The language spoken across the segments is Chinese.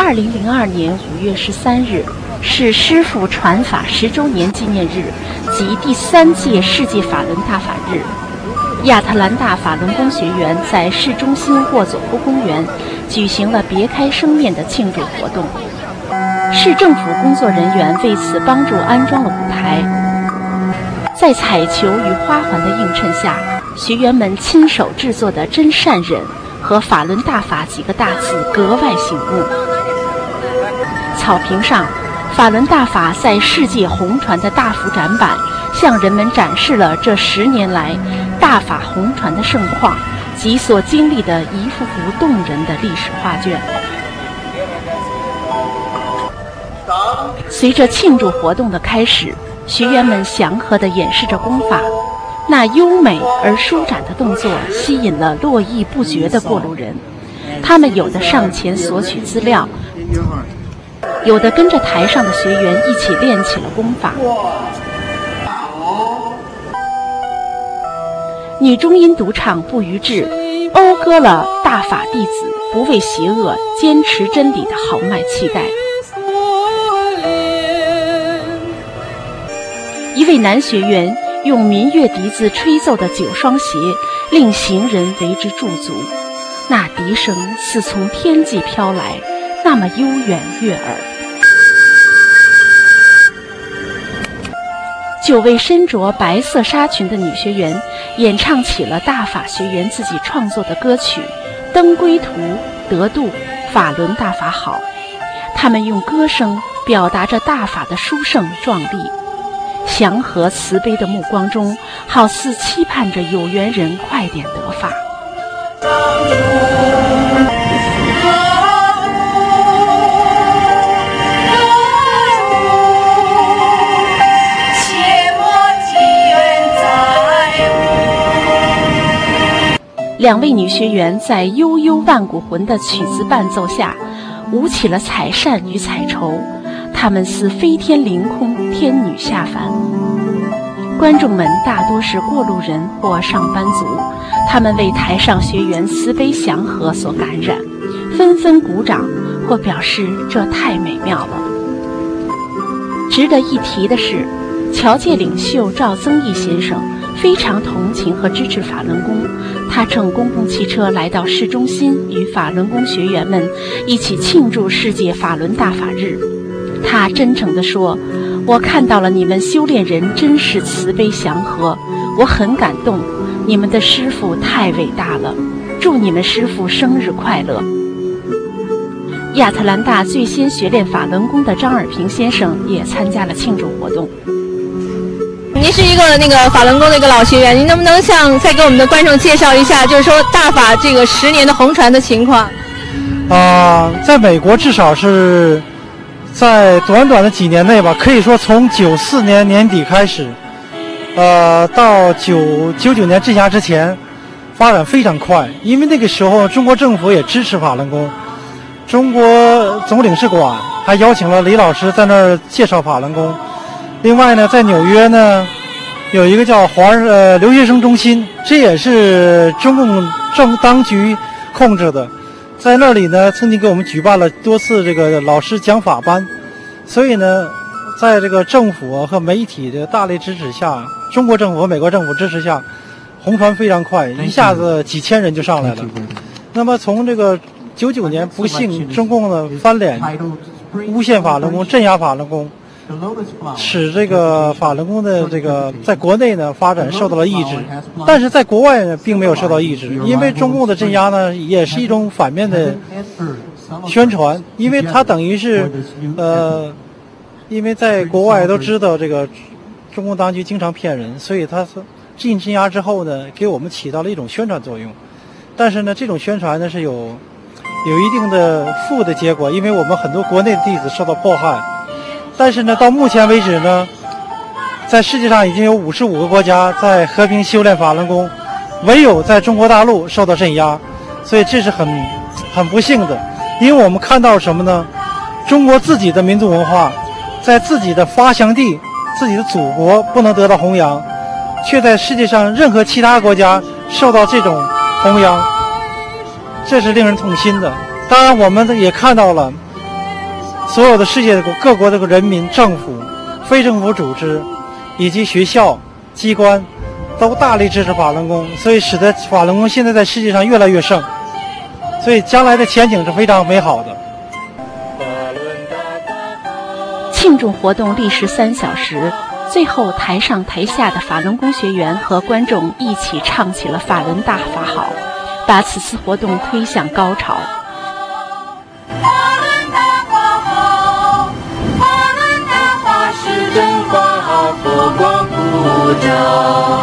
2002年5月13日是师父传法10周年纪念日及第3届世界法轮大法日。亚特兰大法轮功学员在市中心沃佐夫公园举行了别开生面的庆祝活动。市政府工作人员为此帮助安装了舞台，在彩球与花环的映衬下，学员们亲手制作的真善忍和法轮大法几个大字格外醒目。草坪上，法轮大法在世界红传的大幅展板向人们展示了这10年来大法红传的盛况及所经历的一幅幅动人的历史画卷。随着庆祝活动的开始，学员们祥和地演示着功法，那优美而舒展的动作吸引了络绎不绝的过路人。他们有的上前索取资料，有的跟着台上的学员一起练起了功法。女中音独唱不逾志，讴歌了大法弟子不畏邪恶、坚持真理的豪迈气概。一位男学员用民乐笛子吹奏的9双鞋，令行人为之驻足。那笛声似从天际飘来，那么悠远悦耳。9位身着白色纱裙的女学员演唱起了大法学员自己创作的歌曲《登归途》《得度》《法轮大法好》。他们用歌声表达着大法的殊胜壮丽，祥和慈悲的目光中，好似期盼着有缘人快点得法。2位女学员在悠悠万古魂的曲子伴奏下，舞起了彩扇与彩绸，她们似飞天凌空，天女下凡。观众们大多是过路人或上班族，他们为台上学员慈悲祥和所感染，纷纷鼓掌或表示这太美妙了。值得一提的是，侨界领袖赵增义先生非常同情和支持法轮功，他乘公共汽车来到市中心，与法轮功学员们一起庆祝世界法轮大法日。他真诚地说，我看到了你们修炼人真是慈悲祥和，我很感动，你们的师父太伟大了，祝你们师父生日快乐。亚特兰大最先学练法轮功的张尔平先生也参加了庆祝活动。 您是一个法轮功的一个老学员，您能不能再给我们的观众介绍一下，就是说大法这个10年的红传的情况？ 在美国至少是在短短的几年内吧，可以说从94年年底开始，到99年镇压之前，发展非常快。因为那个时候中国政府也支持法轮功，中国总领事馆还邀请了李老师在那儿介绍法轮功。另外呢，在纽约呢，有一个叫留学生中心，这也是中共当局控制的。在那里呢，曾经给我们举办了多次这个老师讲法班。所以呢，在这个政府和媒体的大力支持下，中国政府和美国政府支持下，红传非常快，一下子几千人就上来了。那么从这个99年，不幸中共的翻脸，诬陷法轮功，镇压法轮功，使这个法轮功的这个在国内呢发展受到了抑制，但是在国外呢并没有受到抑制，因为中共的镇压呢也是一种反面的宣传，因为它等于是因为在国外都知道这个中共当局经常骗人，所以它进镇压之后呢给我们起到了一种宣传作用。但是呢这种宣传呢是有一定的负的结果，因为我们很多国内的弟子受到迫害。但是呢到目前为止呢，在世界上已经有55个国家在和平修炼法轮功，唯有在中国大陆受到镇压，所以这是很不幸的。因为我们看到什么呢？中国自己的民族文化在自己的发祥地、自己的祖国不能得到弘扬，却在世界上任何其他国家受到这种弘扬，这是令人痛心的。当然我们也看到了所有的世界的各国的人民、政府、非政府组织以及学校机关都大力支持法轮功，所以使得法轮功现在在世界上越来越盛，所以将来的前景是非常美好的。 庆祝活动历时3小时，最后台上台下的法轮功学员和观众一起唱起了法轮大法好，把此次活动推向高潮。 法轮大法好，法轮大法是真法好，佛光普照。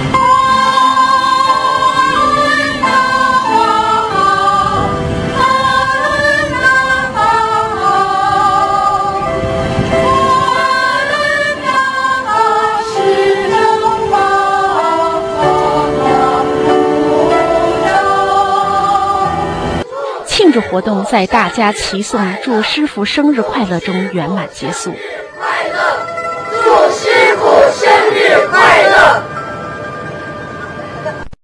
庆祝活动在大家齐颂“祝师傅生日快乐”中圆满结束。 快乐，祝师傅生日快乐！